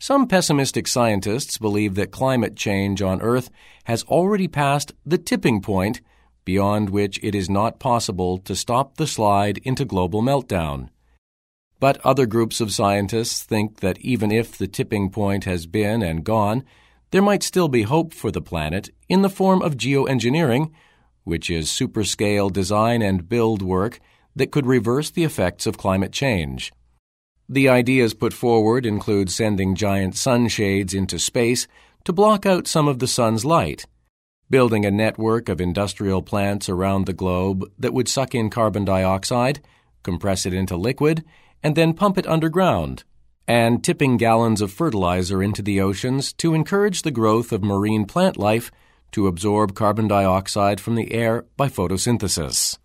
Some pessimistic scientists believe that climate change on Earth has already passed the tipping point, beyond which it is not possible to stop the slide into global meltdown. But other groups of scientists think that even if the tipping point has been and gone, there might still be hope for the planet in the form of geoengineering, which is superscale design and build work that could reverse the effects of climate change. The ideas put forward include sending giant sunshades into space to block out some of the sun's light, building a network of industrial plants around the globe that would suck in carbon dioxide, compress it into liquid, and then pump it underground, and tipping gallons of fertilizer into the oceans to encourage the growth of marine plant life to absorb carbon dioxide from the air by photosynthesis.